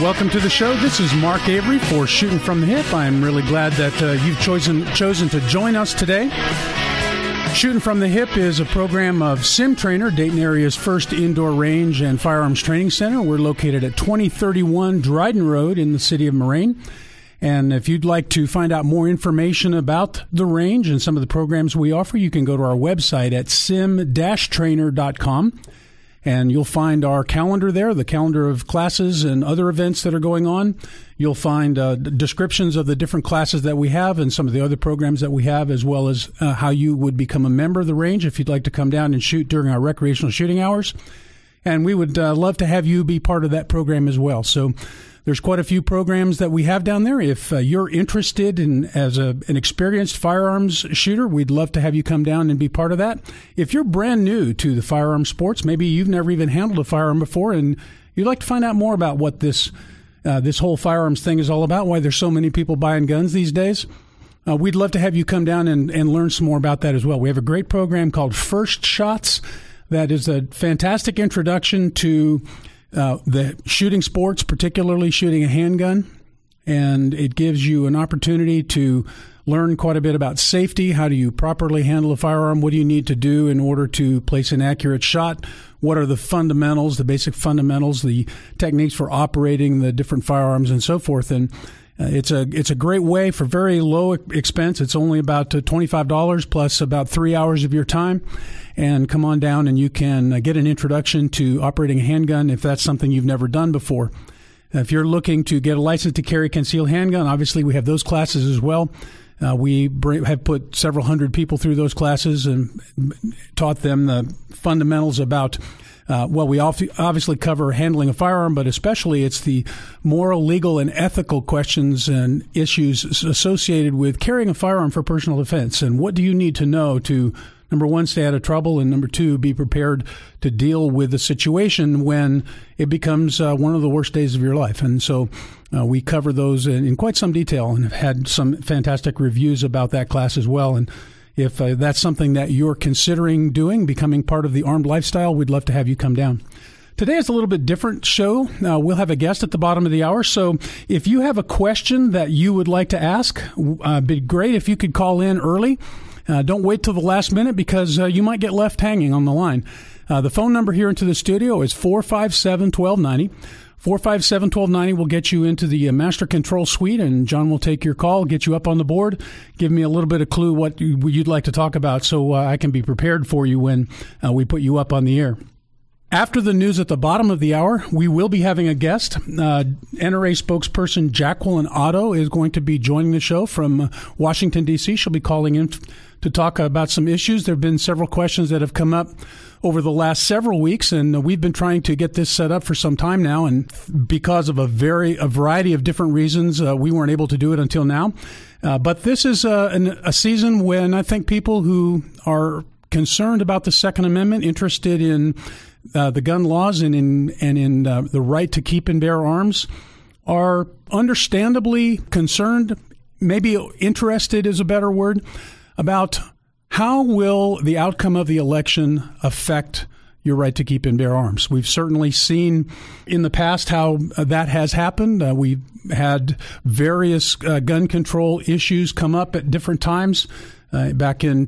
welcome to the show. This is Mark Avery for Shooting from the Hip. I'm really glad that you've chosen to join us today. Shooting from the Hip is a program of SimTrainer, Dayton area's first indoor range and firearms training center. We're located at 2031 Dryden Road in the city of Moraine. And if you'd like to find out more information about the range and some of the programs we offer, you can go to our website at sim-trainer.com. And you'll find our calendar there, the calendar of classes and other events that are going on. You'll find descriptions of the different classes that we have and some of the other programs that we have, as well as how you would become a member of the range if you'd like to come down and shoot during our recreational shooting hours. And we would love to have you be part of that program as well. So there's quite a few programs that we have down there. If you're interested in as an experienced firearms shooter, we'd love to have you come down and be part of that. If you're brand new to the firearm sports, maybe you've never even handled a firearm before, and you'd like to find out more about what this whole firearms thing is all about, why there's so many people buying guns these days, we'd love to have you come down and learn some more about that as well. We have a great program called First Shots that is a fantastic introduction to the shooting sports, particularly shooting a handgun, and it gives you an opportunity to learn quite a bit about safety. How do you properly handle a firearm? What do you need to do in order to place an accurate shot? What are the fundamentals, the basic fundamentals, the techniques for operating the different firearms and so forth? And it's a great way for very low expense. It's only about $25 plus about 3 hours of your time. And come on down and you can get an introduction to operating a handgun if that's something you've never done before. If you're looking to get a license to carry a concealed handgun, obviously we have those classes as well. We have put several hundred people through those classes and taught them the fundamentals about we obviously cover handling a firearm, but especially it's the moral, legal, and ethical questions and issues associated with carrying a firearm for personal defense. And what do you need to know to, number one, stay out of trouble, and number two, be prepared to deal with the situation when it becomes one of the worst days of your life. And so we cover those in quite some detail and have had some fantastic reviews about that class as well. And if that's something that you're considering doing, becoming part of the armed lifestyle, we'd love to have you come down. Today is a little bit different show. We'll have a guest at the bottom of the hour. So if you have a question that you would like to ask, it'd be great if you could call in early. Don't wait till the last minute because you might get left hanging on the line. The phone number here into the studio is 457-1290. 457-1290 will get you into the Master Control Suite, and John will take your call, get you up on the board, give me a little bit of clue what you'd like to talk about so I can be prepared for you when we put you up on the air. After the news at the bottom of the hour, we will be having a guest. NRA spokesperson Jacqueline Otto is going to be joining the show from Washington, D.C. She'll be calling in to talk about some issues. There have been several questions that have come up over the last several weeks, and we've been trying to get this set up for some time now, and because of a variety of different reasons, we weren't able to do it until now. But this is a season when I think people who are concerned about the Second Amendment, interested in the gun laws and in the right to keep and bear arms, are understandably concerned, maybe interested is a better word, about how will the outcome of the election affect your right to keep and bear arms. We've certainly seen in the past how that has happened. We've had various gun control issues come up at different times. Back in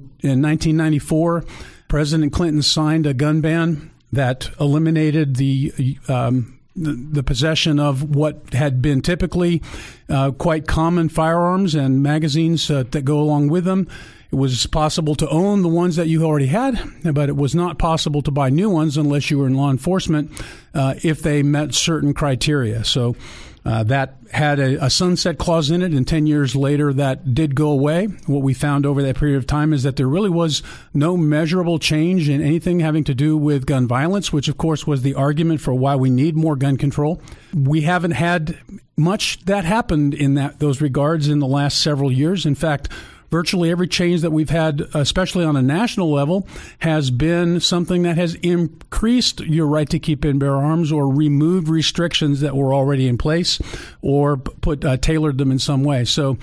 1994, President Clinton signed a gun ban that eliminated the possession of what had been typically quite common firearms and magazines that go along with them. It was possible to own the ones that you already had, but it was not possible to buy new ones unless you were in law enforcement if they met certain criteria. So that had a sunset clause in it, and 10 years later that did go away. What we found over that period of time is that there really was no measurable change in anything having to do with gun violence, which of course was the argument for why we need more gun control. We haven't had much that happened in those regards in the last several years. In fact, virtually every change that we've had, especially on a national level, has been something that has increased your right to keep and bear arms or removed restrictions that were already in place or tailored them in some way. So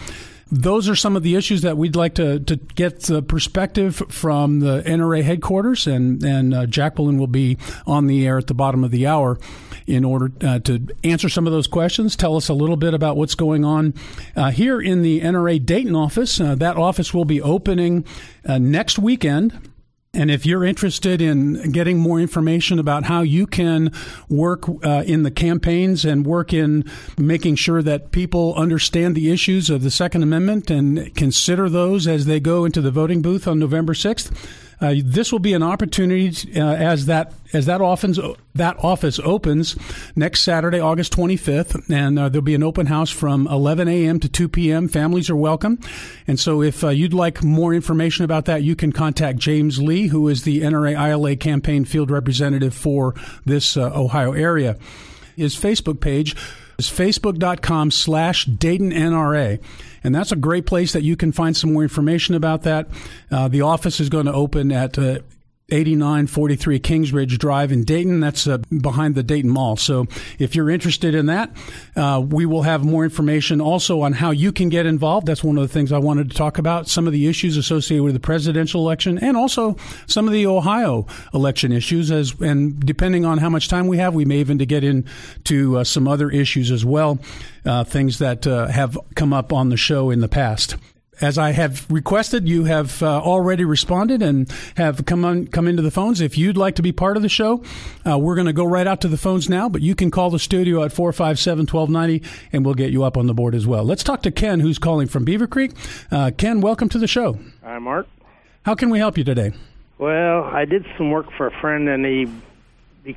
those are some of the issues that we'd like to get the perspective from the NRA headquarters, and Jacqueline will be on the air at the bottom of the hour in order to answer some of those questions, tell us a little bit about what's going on here in the NRA Dayton office. That office will be opening next weekend. And if you're interested in getting more information about how you can work in the campaigns and work in making sure that people understand the issues of the Second Amendment and consider those as they go into the voting booth on November 6th, this will be an opportunity as that office opens next Saturday, August 25th, and there'll be an open house from 11 a.m. to 2 p.m. Families are welcome. And so if you'd like more information about that, you can contact James Lee, who is the NRA ILA campaign field representative for this Ohio area. His Facebook page is facebook.com/Dayton NRA. And that's a great place that you can find some more information about that. The office is going to open at 8943 Kingsridge Drive in Dayton. That's behind the Dayton Mall. So if you're interested in that, we will have more information also on how you can get involved. That's one of the things I wanted to talk about, some of the issues associated with the presidential election and also some of the Ohio election issues. And depending on how much time we have, we may even get into some other issues as well, things that have come up on the show in the past. As I have requested, you have already responded and have come into the phones. If you'd like to be part of the show, we're going to go right out to the phones now, but you can call the studio at 457-1290, and we'll get you up on the board as well. Let's talk to Ken, who's calling from Beaver Creek. Ken, welcome to the show. Hi, Mark. How can we help you today? Well, I did some work for a friend, and we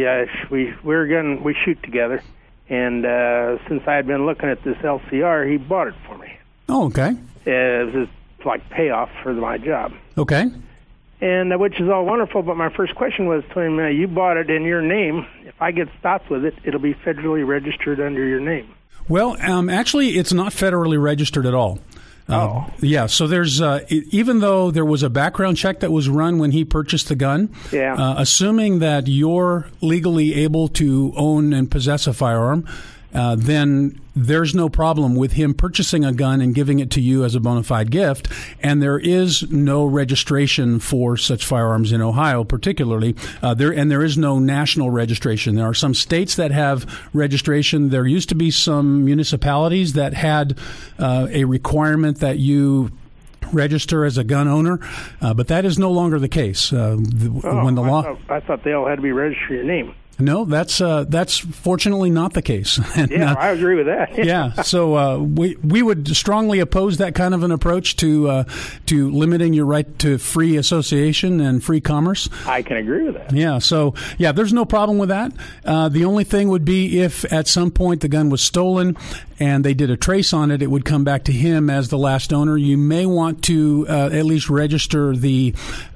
shoot together, and since I had been looking at this LCR, he bought it for me. Oh, okay. It was like payoff for my job. Okay. And which is all wonderful, but my first question was to him, you bought it in your name. If I get stopped with it, it'll be federally registered under your name. Well, actually, it's not federally registered at all. Yeah, so there's even though there was a background check that was run when he purchased the gun, assuming that you're legally able to own and possess a firearm, then there's no problem with him purchasing a gun and giving it to you as a bona fide gift. And there is no registration for such firearms in Ohio, particularly. There is no national registration. There are some states that have registration. There used to be some municipalities that had a requirement that you register as a gun owner, but that is no longer the case. I thought they all had to be registered in your name. No, that's fortunately not the case. And, I agree with that. Yeah, so we would strongly oppose that kind of an approach to limiting your right to free association and free commerce. I can agree with that. Yeah, so there's no problem with that. The only thing would be if at some point the gun was stolen and they did a trace on it, it would come back to him as the last owner. You may want to at least register the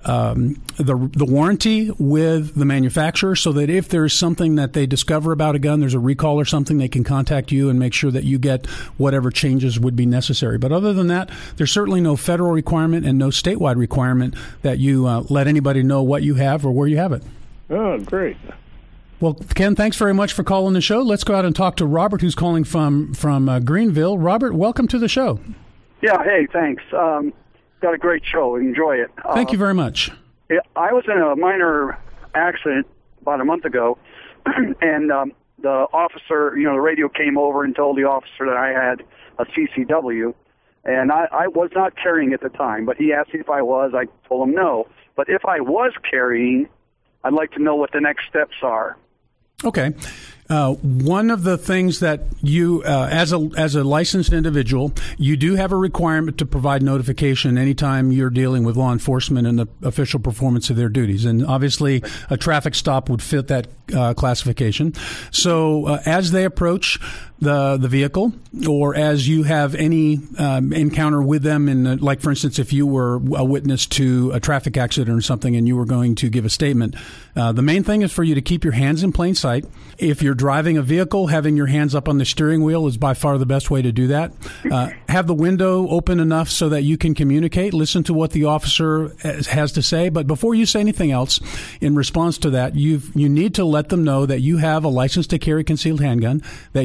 warranty with the manufacturer so that if there's something that they discover about a gun, there's a recall or something, they can contact you and make sure that you get whatever changes would be necessary. But other than that, there's certainly no federal requirement and no statewide requirement that you let anybody know what you have or where you have it. Oh, great. Well, Ken, thanks very much for calling the show. Let's go out and talk to Robert, who's calling from Greenville. Robert, welcome to the show. Yeah, hey, thanks. Got a great show. Enjoy it. Thank you very much. I was in a minor accident about a month ago, and the officer, the radio came over and told the officer that I had a CCW, and I was not carrying at the time, but he asked me if I was. I told him no. But if I was carrying, I'd like to know what the next steps are. Okay. One of the things that you, as a licensed individual, you do have a requirement to provide notification anytime you're dealing with law enforcement and the official performance of their duties. And obviously, a traffic stop would fit that classification. So as they approach the vehicle, or as you have any encounter with them, in like, for instance, if you were a witness to a traffic accident or something and you were going to give a statement, the main thing is for you to keep your hands in plain sight. If you're driving a vehicle, having your hands up on the steering wheel is by far the best way to do that. Have the window open enough so that you can communicate, listen to what the officer has to say. But before you say anything else, in response to that, you need to let them know that you have a license to carry concealed handgun, that you have your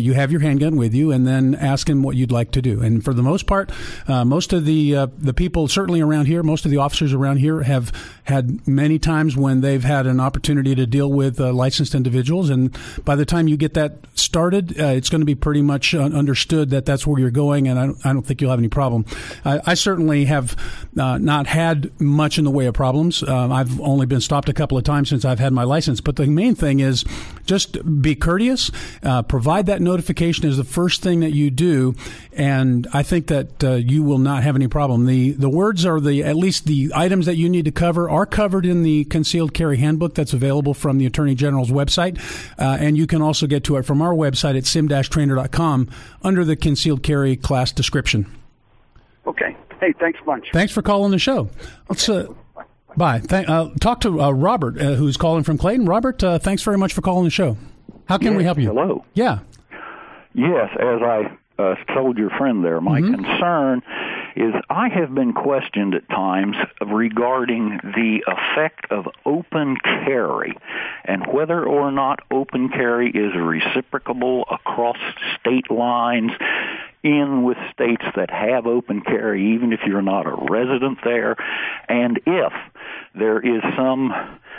handgun with you, and then ask him what you'd like to do. And for the most part, most of the people certainly around here, most of the officers around here have had many times when they've had an opportunity to deal with licensed individuals. And by the time you get that started, it's going to be pretty much understood that that's where you're going, and I don't think you'll have any problem. I certainly have not had much in the way of problems. I've only been stopped a couple of times since I've had my license. But the main thing is just be courteous. Provide that notification as the first thing that you do, and I think that you will not have any problem. The words are at least the items that you need to cover are covered in the Concealed Carry Handbook that's available from the Attorney General's website, and you can also get to it from our website at sim-trainer.com under the Concealed Carry class description. Okay. Hey, thanks a bunch. Thanks for calling the show. Let's bye. Talk to Robert, who's calling from Clayton. Robert, thanks very much for calling the show. How can we help you? Hello. Yeah. Yes, as I told your friend there, my concern is I have been questioned at times regarding the effect of open carry and whether or not open carry is reciprocable across state lines in with states that have open carry, even if you're not a resident there, and if there is some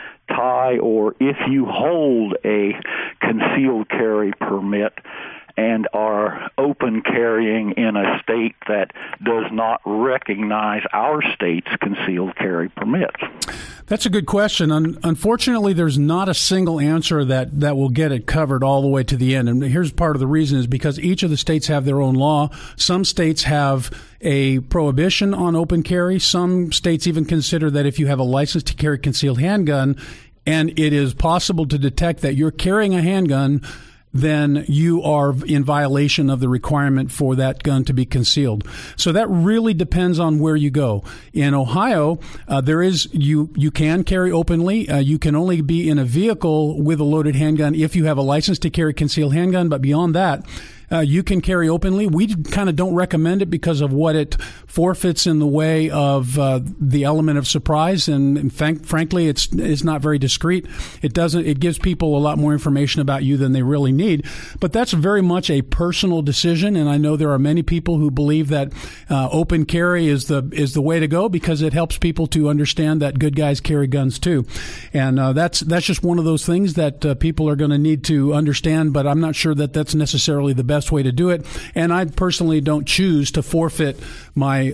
tie or if you hold a concealed carry permit and are open carrying in a state that does not recognize our state's concealed carry permits. That's a good question. Unfortunately, there's not a single answer that will get it covered all the way to the end. And here's part of the reason is because each of the states have their own law. Some states have a prohibition on open carry. Some states even consider that if you have a license to carry concealed handgun and it is possible to detect that you're carrying a handgun, then you are in violation of the requirement for that gun to be concealed. So that really depends on where you go. In Ohio, you can carry openly. You can only be in a vehicle with a loaded handgun if you have a license to carry concealed handgun. But beyond that, you can carry openly. We kind of don't recommend it because of what it forfeits in the way of the element of surprise, and frankly, it's not very discreet. It gives people a lot more information about you than they really need. But that's very much a personal decision, and I know there are many people who believe that open carry is the way to go because it helps people to understand that good guys carry guns too, and that's just one of those things that people are going to need to understand. But I'm not sure that that's necessarily the best way to do it, and I personally don't choose to forfeit my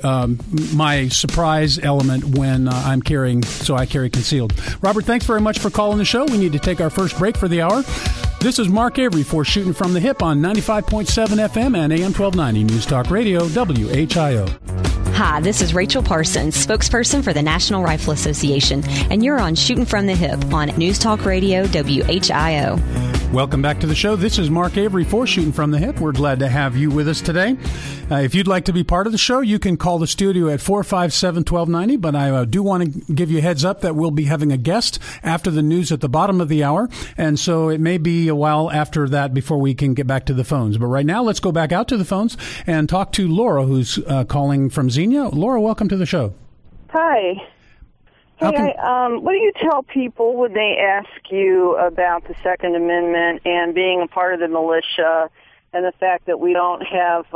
surprise element when I'm carrying, so I carry concealed. Robert, thanks very much for calling the show. We need to take our first break for the hour. This is Mark Avery for Shooting from the Hip on 95.7 FM and AM 1290 News Talk Radio, WHIO. Hi, this is Rachel Parsons, spokesperson for the National Rifle Association, and you're on Shooting from the Hip on News Talk Radio, WHIO. Welcome back to the show. This is Mark Avery for Shooting from the Hip. We're glad to have you with us today. If you'd like to be part of the show, you can call the studio at 457-1290, but I do want to give you a heads up that we'll be having a guest after the news at the bottom of the hour, and so it may be a while after that before we can get back to the phones. But right now, let's go back out to the phones and talk to Laura, who's calling from Xenia. Laura, welcome to the show. Hi. Hey, what do you tell people when they ask you about the Second Amendment and being a part of the militia and the fact that we don't have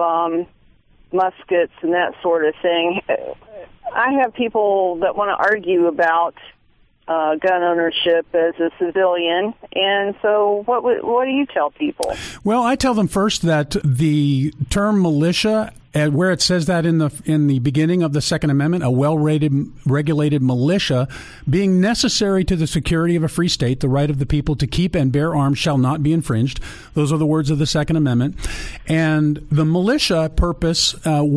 muskets and that sort of thing? I have people that want to argue about gun ownership as a civilian, and so what do you tell people? Well, I tell them first that the term militia, where it says that in the beginning of the Second Amendment, a well-regulated militia, being necessary to the security of a free state, the right of the people to keep and bear arms shall not be infringed. Those are the words of the Second Amendment. And the militia purpose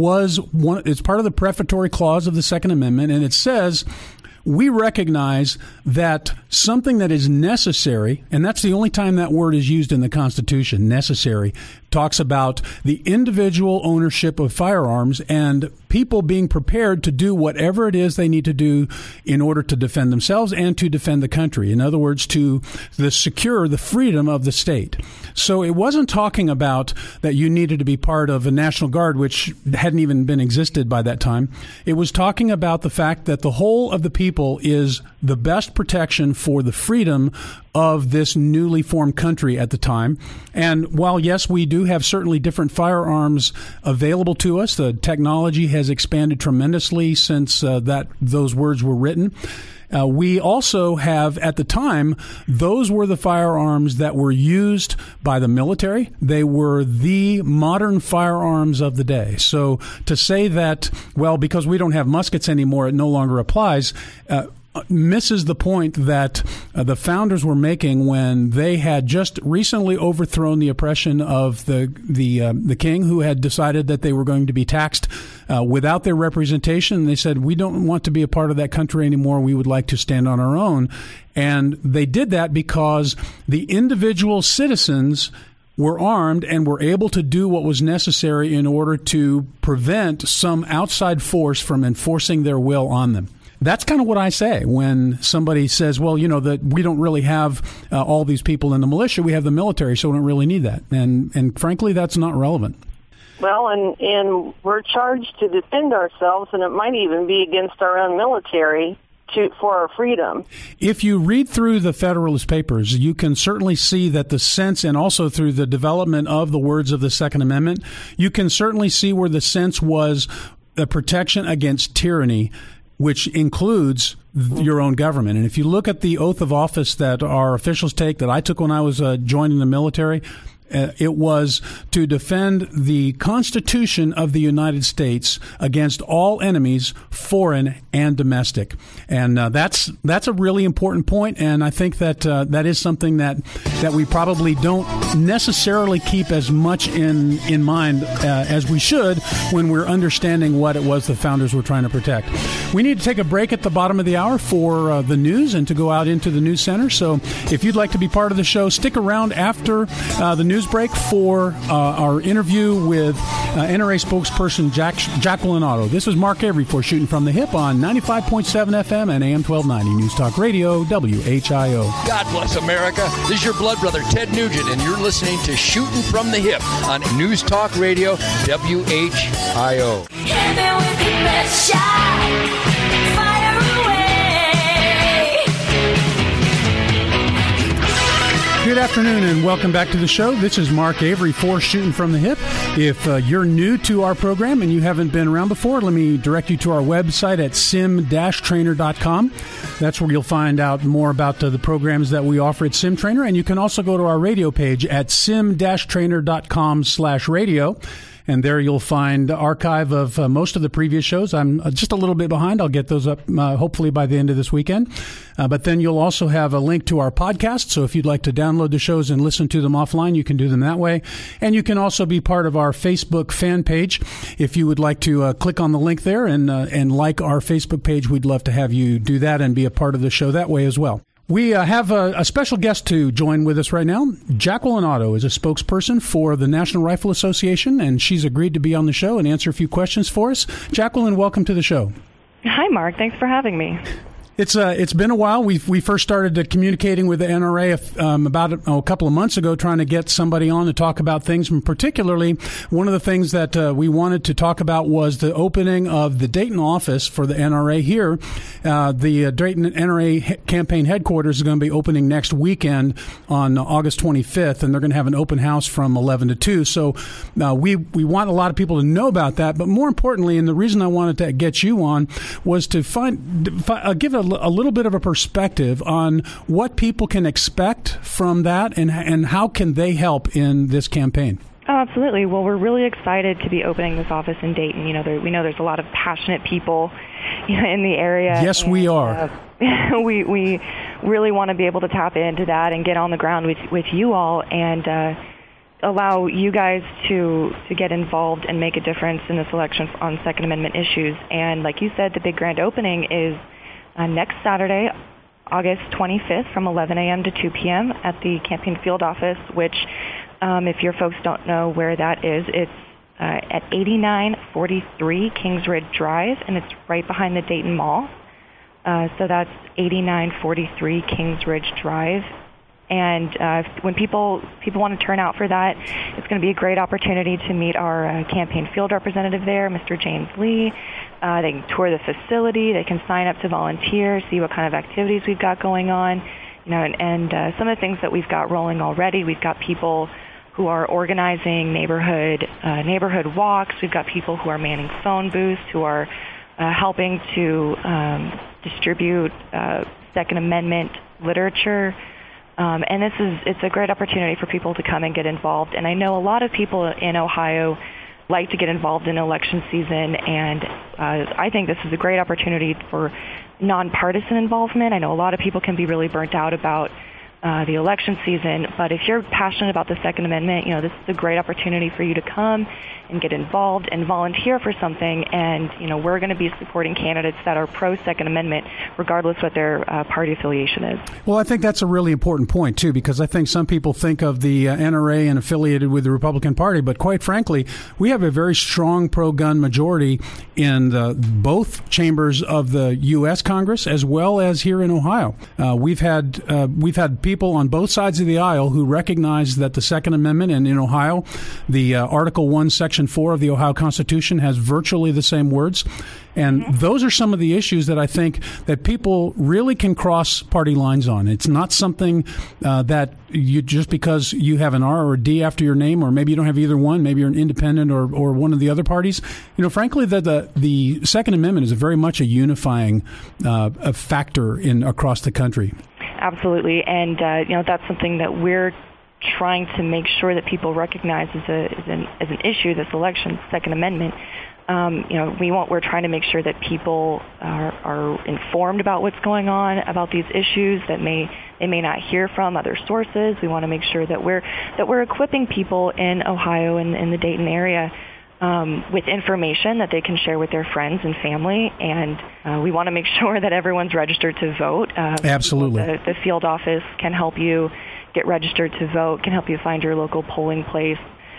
it's part of the prefatory clause of the Second Amendment, and it says, we recognize that something that is necessary, and that's the only time that word is used in the Constitution, necessary, talks about the individual ownership of firearms and people being prepared to do whatever it is they need to do in order to defend themselves and to defend the country. In other words, to secure the freedom of the state. So it wasn't talking about that you needed to be part of a National Guard, which hadn't even been existed by that time. It was talking about the fact that the whole of the people is the best protection for the freedom of this newly formed country at the time. And while, yes, we do have certainly different firearms available to us, the technology has expanded tremendously since those words were written. We also have, at the time, those were the firearms that were used by the military. They were the modern firearms of the day. So to say that, well, because we don't have muskets anymore, it no longer applies, misses the point that the founders were making when they had just recently overthrown the oppression of the king, who had decided that they were going to be taxed without their representation. They said, we don't want to be a part of that country anymore. We would like to stand on our own. And they did that because the individual citizens were armed and were able to do what was necessary in order to prevent some outside force from enforcing their will on them. That's kind of what I say when somebody says, well, that we don't really have all these people in the militia. We have the military, so we don't really need that. And frankly, that's not relevant. Well, and we're charged to defend ourselves, and it might even be against our own military for our freedom. If you read through the Federalist Papers, you can certainly see that the sense, and also through the development of the words of the Second Amendment, you can certainly see where the sense was the protection against tyranny, which includes your own government. And if you look at the oath of office that our officials take, that I took when I was joining the military, it was to defend the Constitution of the United States against all enemies, foreign and domestic. And that's a really important point, and I think that that is something that we probably don't necessarily keep as much in mind as we should when we're understanding what it was the founders were trying to protect. We need to take a break at the bottom of the hour for the news and to go out into the news center. So if you'd like to be part of the show, stick around after the news break for our interview with NRA spokesperson Jacqueline Otto. This is Mark Avery for Shooting from the Hip on 95.7 FM and AM 1290 News Talk Radio, WHIO. God bless America. This is your blood brother, Ted Nugent, and you're listening to Shooting from the Hip on News Talk Radio, WHIO. Hit me with your best shot. Fire away. Good afternoon and welcome back to the show. This is Mark Avery for Shooting from the Hip. If you're new to our program and you haven't been around before, let me direct you to our website at sim-trainer.com. That's where you'll find out more about the programs that we offer at Sim Trainer. And you can also go to our radio page at sim-trainer.com/radio. And there you'll find the archive of most of the previous shows. I'm just a little bit behind. I'll get those up hopefully by the end of this weekend. But then you'll also have a link to our podcast. So if you'd like to download the shows and listen to them offline, you can do them that way. And you can also be part of our Facebook fan page. If you would like to click on the link there and like our Facebook page, we'd love to have you do that and be a part of the show that way as well. We have a special guest to join with us right now. Jacqueline Otto is a spokesperson for the National Rifle Association, and she's agreed to be on the show and answer a few questions for us. Jacqueline, welcome to the show. Hi, Mark. Thanks for having me. It's been a while. We first started communicating with the NRA about a couple of months ago, trying to get somebody on to talk about things. And particularly, one of the things that we wanted to talk about was the opening of the Dayton office for the NRA here. The Dayton NRA campaign headquarters is going to be opening next weekend on August 25th, and they're going to have an open house from 11 to 2. So we want a lot of people to know about that. But more importantly, and the reason I wanted to get you on was to give a little bit of a perspective on what people can expect from that and how can they help in this campaign. Oh, absolutely. Well, we're really excited to be opening this office in Dayton. We know there's a lot of passionate people in the area. Yes, we are. We really want to be able to tap into that and get on the ground with you all and allow you guys to get involved and make a difference in this election on Second Amendment issues. And like you said, the big grand opening is next Saturday, August 25th from 11 a.m. to 2 p.m. at the campaign field office, which, if your folks don't know where that is, it's at 8943 Kings Ridge Drive, and it's right behind the Dayton Mall. So that's 8943 Kings Ridge Drive. And when people want to turn out for that, it's going to be a great opportunity to meet our campaign field representative there, Mr. James Lee. They can tour the facility. They can sign up to volunteer, see what kind of activities we've got going on. and some of the things that we've got rolling already, we've got people who are organizing neighborhood walks. We've got people who are manning phone booths, who are helping to distribute Second Amendment literature. And it's a great opportunity for people to come and get involved. And I know a lot of people in Ohio like to get involved in election season, and I think this is a great opportunity for nonpartisan involvement. I know a lot of people can be really burnt out about the election season, but if you're passionate about the Second Amendment, this is a great opportunity for you to come and get involved and volunteer for something. And we're going to be supporting candidates that are pro-Second Amendment, regardless what their party affiliation is. Well, I think that's a really important point, too, because I think some people think of the NRA and affiliated with the Republican Party, but quite frankly, we have a very strong pro-gun majority in both chambers of the U.S. Congress as well as here in Ohio. We've had people on both sides of the aisle who recognize that the Second Amendment, and in Ohio, the Article 1, Section 4 of the Ohio Constitution has virtually the same words. And those are some of the issues that I think that people really can cross party lines on. It's not something that you, just because you have an R or a D after your name, or maybe you don't have either one, maybe you're an independent or one of the other parties. Frankly, the Second Amendment is very much a unifying a factor across the country. Absolutely, and that's something that we're trying to make sure that people recognize as an issue. This election, Second Amendment. We're trying to make sure that people are informed about what's going on about these issues that they may not hear from other sources. We want to make sure that we're equipping people in Ohio and in the Dayton area with information that they can share with their friends and family, and we want to make sure that everyone's registered to vote. Absolutely. The field office can help you get registered to vote, can help you find your local polling place,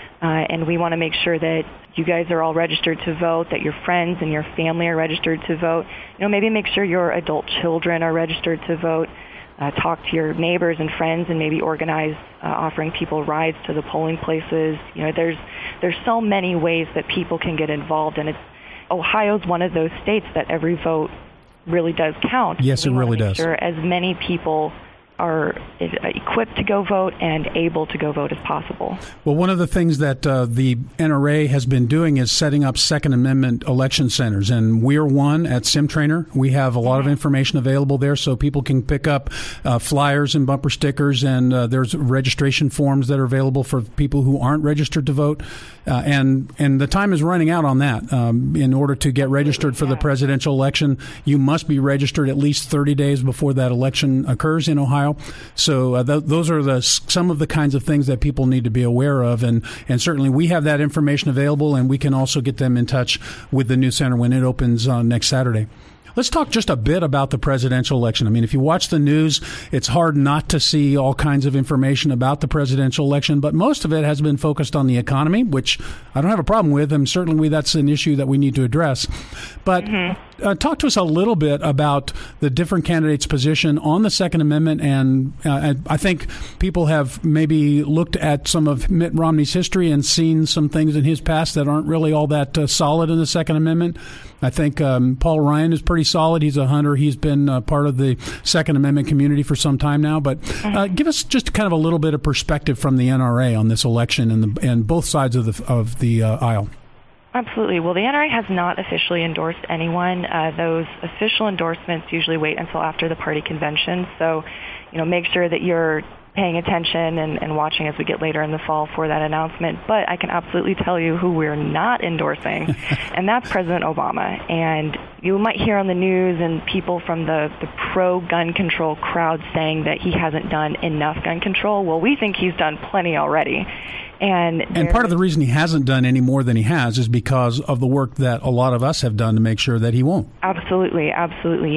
and we want to make sure that you guys are all registered to vote, that your friends and your family are registered to vote. Maybe make sure your adult children are registered to vote. Talk to your neighbors and friends, and maybe organize offering people rides to the polling places. There's so many ways that people can get involved, and Ohio's one of those states that every vote really does count. Yes, it really does. Sure, as many people are equipped to go vote and able to go vote as possible. Well, one of the things that the NRA has been doing is setting up Second Amendment election centers, and we're one at SimTrainer. We have a lot of information available there, so people can pick up flyers and bumper stickers, and there's registration forms that are available for people who aren't registered to vote. And the time is running out on that. In order to get registered for the presidential election, you must be registered at least 30 days before that election occurs in Ohio. So those are some of the kinds of things that people need to be aware of. And certainly we have that information available, and we can also get them in touch with the new center when it opens next Saturday. Let's talk just a bit about the presidential election. I mean, if you watch the news, it's hard not to see all kinds of information about the presidential election, but most of it has been focused on the economy, which I don't have a problem with, and certainly that's an issue that we need to address. But talk to us a little bit about the different candidates' position on the Second Amendment, and I think people have maybe looked at some of Mitt Romney's history and seen some things in his past that aren't really all that solid in the Second Amendment. I think Paul Ryan is pretty solid. He's a hunter. He's been part of the Second Amendment community for some time now. But give us just kind of a little bit of perspective from the NRA on this election and both sides of the aisle. Absolutely. Well, the NRA has not officially endorsed anyone. Those official endorsements usually wait until after the party convention. So, make sure that you're paying attention and watching as we get later in the fall for that announcement. But I can absolutely tell you who we're not endorsing, and that's President Obama. And you might hear on the news and people from the pro-gun control crowd saying that he hasn't done enough gun control. Well, we think he's done plenty already. And part of the reason he hasn't done any more than he has is because of the work that a lot of us have done to make sure that he won't. Absolutely, absolutely.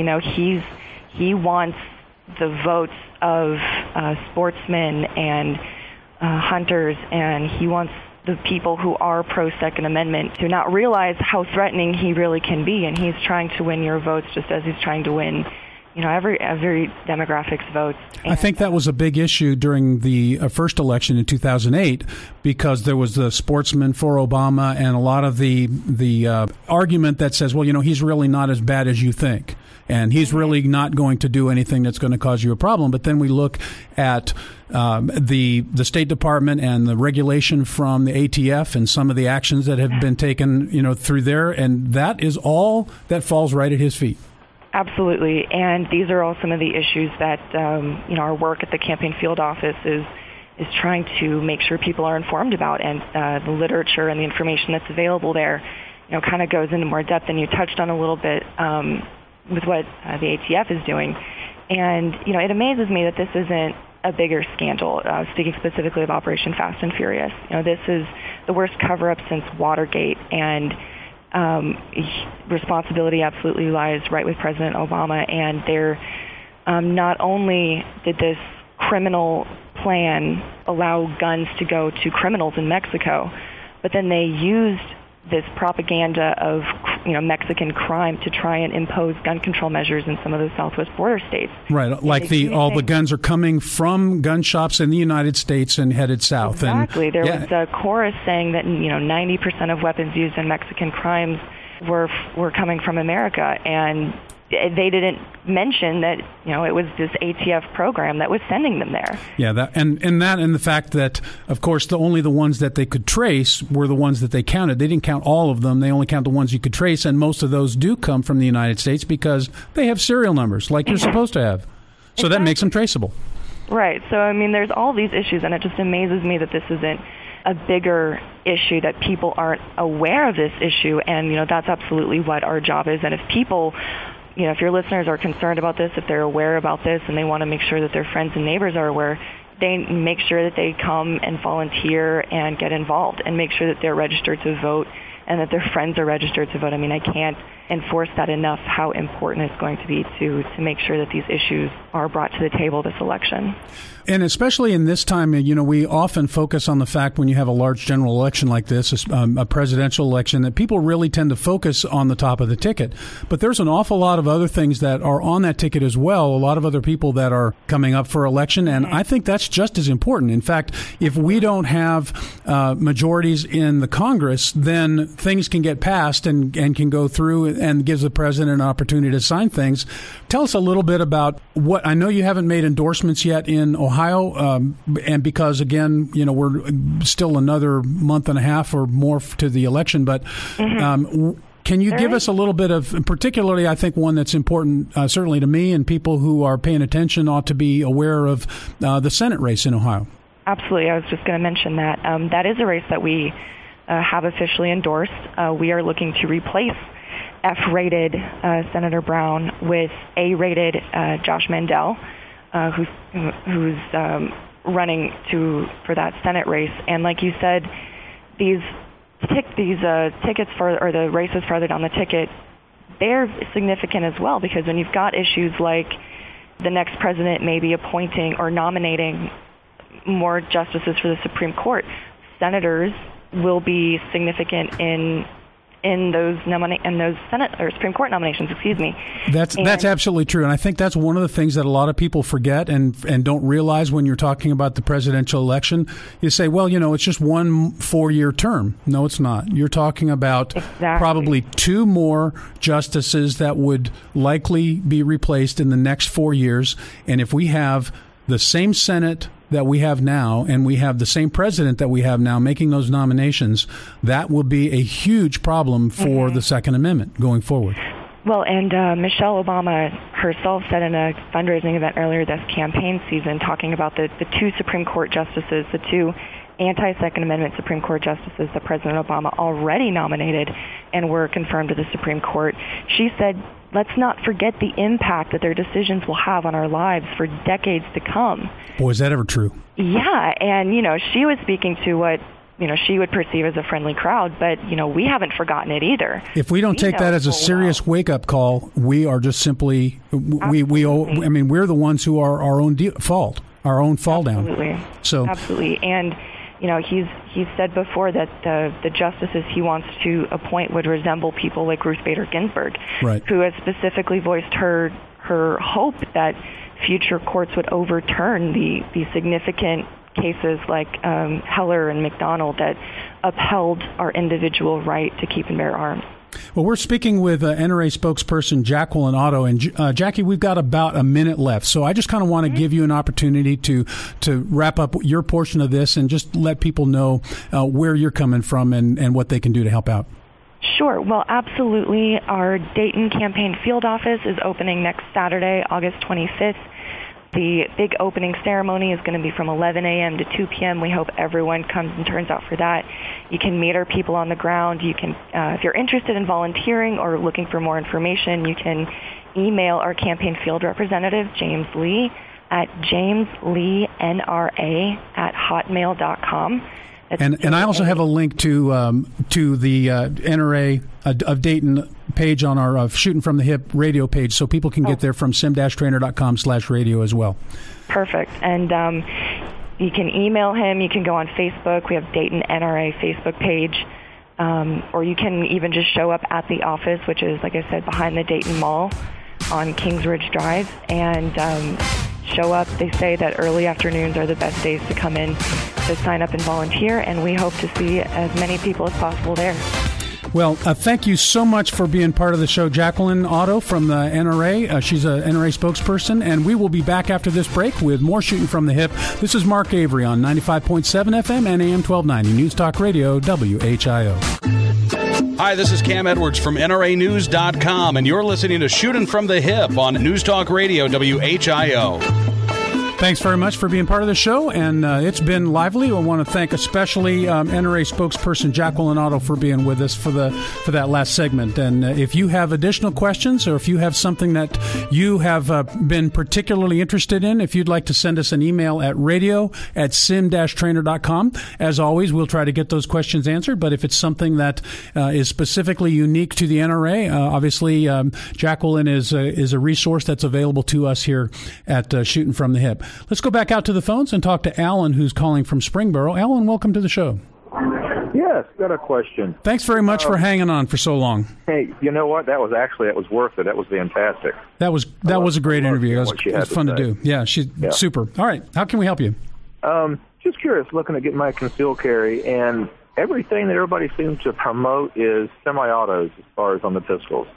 He wants the votes of sportsmen and hunters, and he wants the people who are pro-Second Amendment to not realize how threatening he really can be, and he's trying to win your votes just as he's trying to win every demographic's votes. And I think that was a big issue during the first election in 2008 because there was the sportsman for Obama and a lot of the argument that says, well, he's really not as bad as you think. and he's really not going to do anything that's going to cause you a problem. But then we look at the State Department and the regulation from the ATF and some of the actions that have been taken, through there, and that is all that falls right at his feet. Absolutely, and these are all some of the issues that our work at the campaign field office is trying to make sure people are informed about, and the literature and the information that's available there, kind of goes into more depth, and you touched on a little bit with what the ATF is doing, and it amazes me that this isn't a bigger scandal. Speaking specifically of Operation Fast and Furious, this is the worst cover-up since Watergate, and responsibility absolutely lies right with President Obama, and there not only did this criminal plan allow guns to go to criminals in Mexico, but then they used this propaganda of Mexican crime to try and impose gun control measures in some of the southwest border states. Right, like all the guns are coming from gun shops in the United States and headed south. Exactly. And, there was a chorus saying that 90% of weapons used in Mexican crimes were coming from America, and they didn't mention that it was this ATF program that was sending them there. Yeah, and the fact that, of course, only the ones that they could trace were the ones that they counted. They didn't count all of them. They only count the ones you could trace, and most of those do come from the United States because they have serial numbers like you're supposed to have. So that makes them traceable. Right. So, there's all these issues, and it just amazes me that this isn't a bigger issue, that people aren't aware of this issue, and, that's absolutely what our job is. And if people... if your listeners are concerned about this, if they're aware about this, and they want to make sure that their friends and neighbors are aware, they make sure that they come and volunteer and get involved, and make sure that they're registered to vote and that their friends are registered to vote. I can't enforce that enough, how important it's going to be to make sure that these issues are brought to the table this election. And especially in this time, we often focus on the fact when you have a large general election like this, a presidential election, that people really tend to focus on the top of the ticket. But there's an awful lot of other things that are on that ticket as well, a lot of other people that are coming up for election, and I think that's just as important. In fact, if we don't have majorities in the Congress, then things can get passed and can go through and gives the president an opportunity to sign things. Tell us a little bit about what, I know you haven't made endorsements yet in Ohio, and because, again, we're still another month and a half or more to the election, but can you give us a little bit of, particularly, I think one that's important, certainly to me, and people who are paying attention ought to be aware of the Senate race in Ohio? Absolutely. I was just going to mention that. That is a race that we have officially endorsed. We are looking to replace F-rated Senator Brown with A-rated Josh Mandel, who's running for that Senate race. And like you said, these tickets or the races farther down the ticket, they're significant as well, because when you've got issues like the next president may be appointing or nominating more justices for the Supreme Court, senators will be significant in those Senate or Supreme Court nominations. Excuse me. That's absolutely true, and I think that's one of the things that a lot of people forget and don't realize when you're talking about the presidential election. You say, well, it's just 1 4-year term. No, it's not. You're talking about probably 2 more justices that would likely be replaced in the next 4 years, and if we have the same Senate that we have now, and we have the same president that we have now making those nominations, that will be a huge problem for the Second Amendment going forward. Well, and Michelle Obama herself said in a fundraising event earlier this campaign season, talking about the 2 Supreme Court justices, the 2 anti-Second Amendment Supreme Court justices that President Obama already nominated and were confirmed to the Supreme Court. She said, let's not forget the impact that their decisions will have on our lives for decades to come. Boy, is that ever true. Yeah, and, she was speaking to what, she would perceive as a friendly crowd, but, we haven't forgotten it either. If we don't take that as a serious wake-up call, we are just simply, we're the ones who are our own fault, our own fall Absolutely. Down. So Absolutely. And, he's said before that the justices he wants to appoint would resemble people like Ruth Bader Ginsburg, right, who has specifically voiced her hope that future courts would overturn the significant cases like Heller and McDonald that upheld our individual right to keep and bear arms. Well, we're speaking with NRA spokesperson Jacqueline Otto, and Jackie, we've got about a minute left, so I just kind of want to give you an opportunity to wrap up your portion of this and just let people know where you're coming from and what they can do to help out. Sure. Well, absolutely. Our Dayton campaign field office is opening next Saturday, August 25th. The big opening ceremony is going to be from 11 a.m. to 2 p.m. We hope everyone comes and turns out for that. You can meet our people on the ground. You can, if you're interested in volunteering or looking for more information, you can email our campaign field representative, James Lee, at jameslee.nra@hotmail.com. And I also have a link to the NRA of Dayton page on our Shooting from the Hip radio page, so people can get there from sim-trainer.com/radio as well. Perfect. And you can email him. You can go on Facebook. We have Dayton NRA Facebook page. Or you can even just show up at the office, which is, like I said, behind the Dayton Mall on Kings Ridge Drive, and show up. They say that early afternoons are the best days to come in to sign up and volunteer, and we hope to see as many people as possible there. Well, thank you so much for being part of the show, Jacqueline Otto from the NRA. She's an NRA spokesperson, and we will be back after this break with more Shooting from the Hip. This is Mark Avery on 95.7 FM and AM 1290 News Talk Radio, WHIO. Hi, this is Cam Edwards from NRAnews.com, and you're listening to Shooting from the Hip on News Talk Radio, WHIO. Thanks very much for being part of the show, and it's been lively. I want to thank especially NRA spokesperson Jacqueline Otto for being with us for that last segment. And if you have additional questions, or if you have something that you have been particularly interested in, if you'd like to send us an email at radio@sim-trainer.com. As always, we'll try to get those questions answered. But if it's something that is specifically unique to the NRA, obviously Jacqueline is a resource that's available to us here at Shooting from the Hip. Let's go back out to the phones and talk to Alan, who's calling from Springboro. Alan, welcome to the show. Yes, got a question. Thanks very much for hanging on for so long. Hey, you know what? That was worth it. That was fantastic. That was a great interview. It was fun to do. Yeah, she's super. All right, how can we help you? Just curious, looking to get my concealed carry, and everything that everybody seems to promote is semi-autos as far as on the pistols.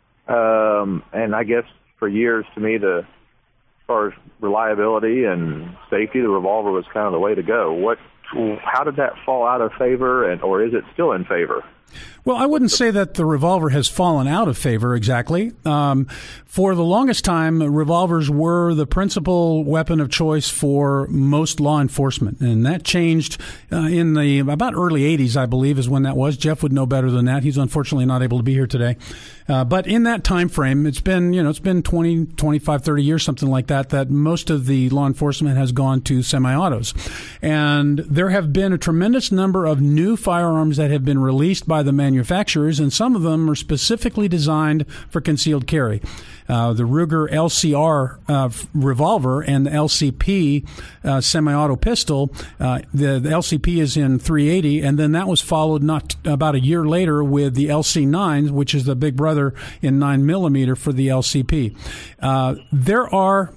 And I guess for years, to me, as far as reliability and safety, the revolver was kind of the way to go. How did that fall out of favor, or is it still in favor? Well, I wouldn't say that the revolver has fallen out of favor exactly. For the longest time, revolvers were the principal weapon of choice for most law enforcement, and that changed in the about early 80s, I believe, is when that was. Jeff would know better than that. He's unfortunately not able to be here today. But in that time frame, it's been 20, 25, 30 years, something like that most of the law enforcement has gone to semi-autos. And there have been a tremendous number of new firearms that have been released by the manufacturers, and some of them are specifically designed for concealed carry. The Ruger LCR revolver and the LCP semi-auto pistol. The LCP is in .380, and then that was followed not about a year later with the LC9, which is the big brother in 9mm for the LCP. There are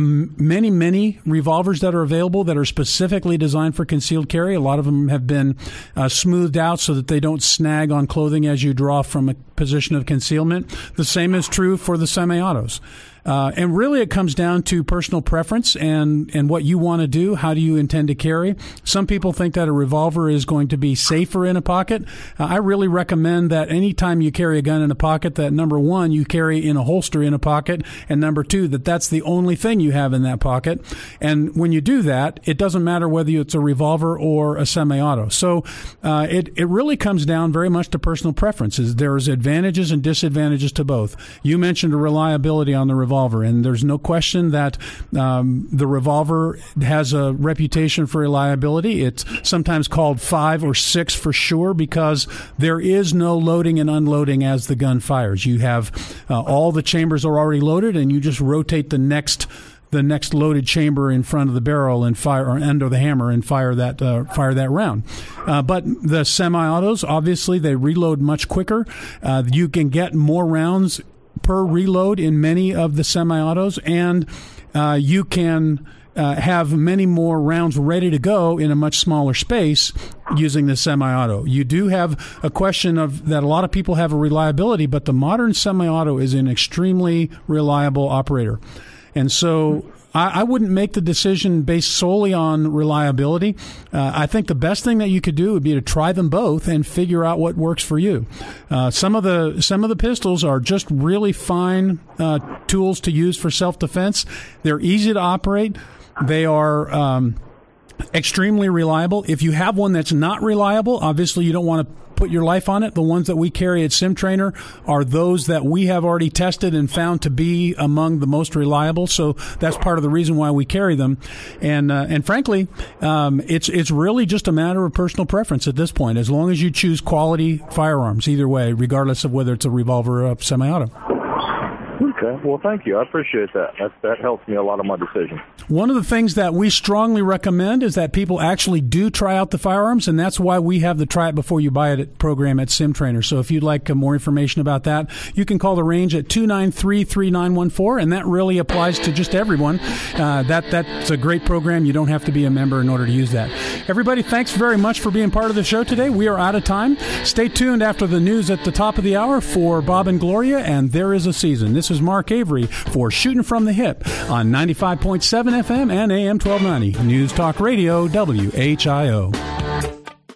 many revolvers that are available that are specifically designed for concealed carry. A lot of them have been smoothed out so that they don't snag on clothing as you draw from a position of concealment. The same is true for the semi-autos. And really it comes down to personal preference and what you want to do. How do you intend to carry? Some people think that a revolver is going to be safer in a pocket. I really recommend that anytime you carry a gun in a pocket, that number one, you carry in a holster in a pocket, and number two, that's the only thing you have in that pocket. And when you do that, it doesn't matter whether it's a revolver or a semi-auto. So it really comes down very much to personal preferences. There's advantages and disadvantages to both. You mentioned a reliability on the revolver. And there's no question that the revolver has a reputation for reliability. It's sometimes called 5 or 6 for sure, because there is no loading and unloading as the gun fires. You have all the chambers are already loaded, and you just rotate the next loaded chamber in front of the barrel and fire, or under the hammer, and fire that round. But the semi-autos, obviously, they reload much quicker. You can get more rounds per reload in many of the semi-autos, and you can have many more rounds ready to go in a much smaller space using the semi-auto. You do have a question of that a lot of people have a reliability, but the modern semi-auto is an extremely reliable operator. And so I wouldn't make the decision based solely on reliability. I think the best thing that you could do would be to try them both and figure out what works for you. Some of the pistols are just really fine tools to use for self-defense. They're easy to operate. They are extremely reliable. If you have one that's not reliable, obviously you don't want to put your life on it. The ones that we carry at SimTrainer are those that we have already tested and found to be among the most reliable. So that's part of the reason why we carry them. And frankly, it's really just a matter of personal preference at this point, as long as you choose quality firearms, either way, regardless of whether it's a revolver or a semi-auto. Okay. Well, thank you. I appreciate that. That helps me a lot of my decision. One of the things that we strongly recommend is that people actually do try out the firearms, and that's why we have the Try It Before You Buy It program at SimTrainer. So if you'd like more information about that, you can call the range at 293-3914, and that really applies to just everyone. That's a great program. You don't have to be a member in order to use that. Everybody, thanks very much for being part of the show today. We are out of time. Stay tuned after the news at the top of the hour for Bob and Gloria, and There Is a Season. This is Mark Avery for Shooting from the Hip on 95.7 FM and AM 1290. News Talk Radio, WHIO.